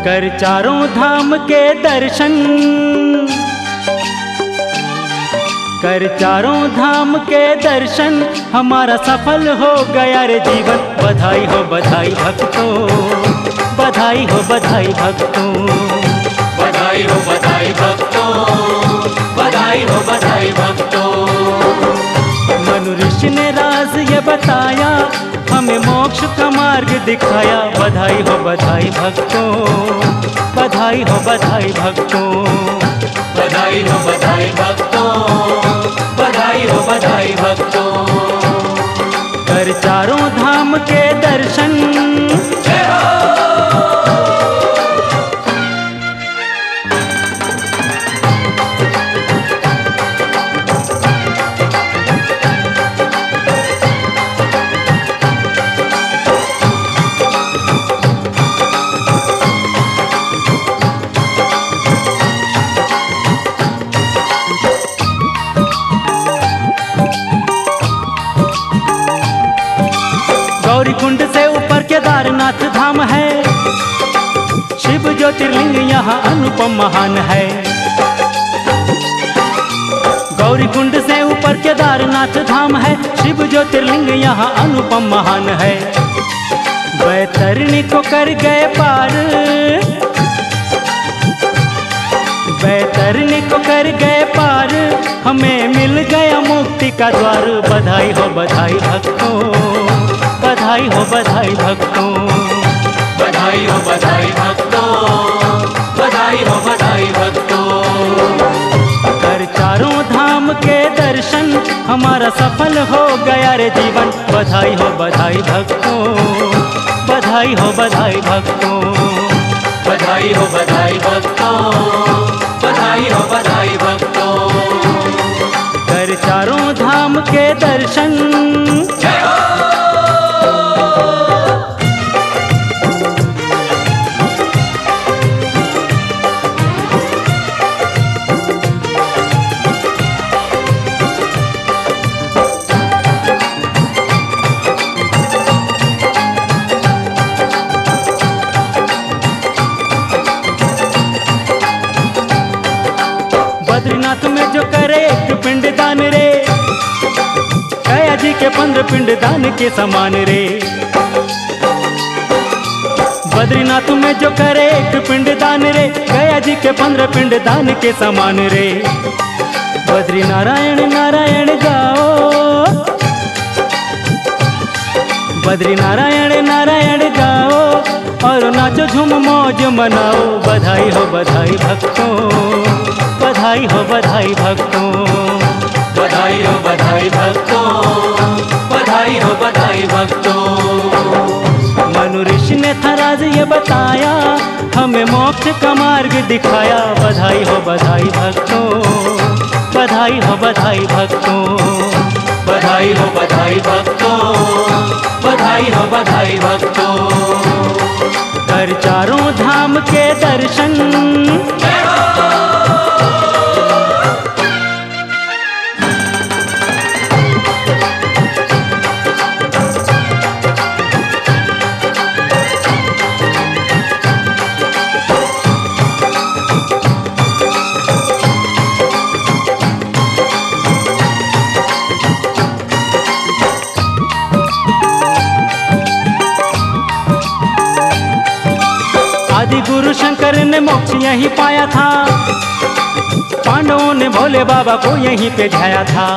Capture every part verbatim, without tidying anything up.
कर चारों धाम के दर्शन, कर चारों धाम के दर्शन, हमारा सफल हो गया रे जीवन। बधाई हो बधाई भक्तों, बधाई हो बधाई भक्तों, बधाई हो बधाई भक्तों, बधाई हो बधाई भक्तों। मनु ऋषि ने राज ये बताया, हमें मोक्ष का मार्ग दिखाया। बधाई हो बधाई भक्तों, बधाई हो बधाई भक्तों, बधाई हो बधाई भक्तों, बधाई हो बधाई भक्तों। कर चारों धाम के दर्शन, जय हो। गौरी कुंड से ऊपर केदारनाथ धाम है, शिव ज्योतिर्लिंग यहाँ अनुपम महान है। गौरी कुंड से ऊपर केदारनाथ धाम है, शिव ज्योतिर्लिंग यहाँ अनुपम महान है। बैतरणी को कर गए पार, बैतरणी को कर गए पार, हमें मिल गया मुक्ति का द्वार। बधाई हो बधाई भक्तों, बधाई हो बधाई भक्तों, बधाई हो बधाई भक्तों, बधाई हो बधाई भक्तों। कर चारों धाम के दर्शन, हमारा सफल हो गया रे जीवन। बधाई हो बधाई भक्तों, बधाई हो बधाई भक्तों, बधाई हो बधाई भक्तों, बधाई हो बधाई भक्तों। कर चारों धाम के दर्शन, जय हो। बद्रीनाथ में जो करे एक पिंड दान रे, गया जी के पंद्रह पिंड दान के समान रे। बद्रीनाथ में जो करे एक पिंड दान रे, गया जी के पंद्रह पिंड दान के समान रे। बद्री नारायण नारायण गाओ, बद्री नारायण नारायण गाओ, और नाचो झूम मौज मनाओ। बधाई हो बधाई भक्तों, बधाई हो बधाई भक्तों, बधाई हो बधाई भक्तों, बधाई हो बधाई भक्तों। मनु ऋषि ने था राज ये बताया, हमें मोक्ष का मार्ग दिखाया। बधाई हो बधाई भक्तों, बधाई हो बधाई भक्तों, बधाई हो बधाई भक्तों, बधाई हो बधाई भक्तों। कर चारों धाम के दर्शन, जय हो। आदि गुरु शंकर ने मोक्ष यहीं पाया था, पांडवों ने भोले बाबा को यहीं पे ध्याया था।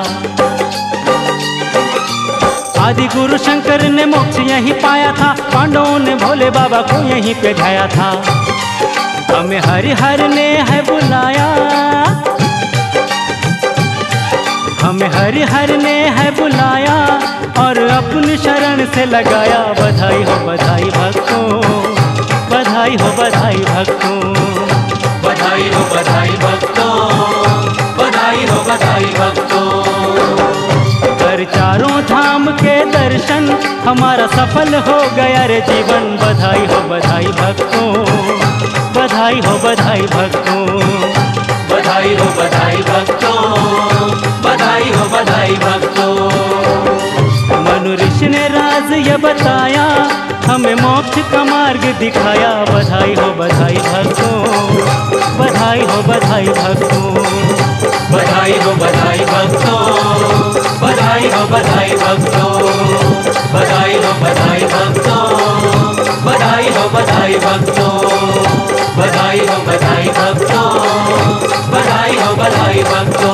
आदि गुरु शंकर ने मोक्ष यहीं पाया था, पांडवों ने भोले बाबा को यहीं पे ध्याया था। हमें हरिहर ने है बुलाया, हमें हरिहर ने है बुलाया, और अपनी शरण से लगाया। बधाई हो बधाई भक्तों, बधाई हो बधाई भक्तों, बधाई हो बधाई भक्तों, बधाई हो बधाई भक्तों। कर चारों धाम के दर्शन, हमारा सफल हो गया रे जीवन। बधाई हो बधाई भक्तों, बधाई हो बधाई भक्तों, बधाई हो बधाई भक्तों, बधाई हो बधाई भक्तों। मनु ऋषि ने राज ये बताया, हमें मोक्ष का मार्ग दिखाया। बधाई हो बधाई बधाई भक्तों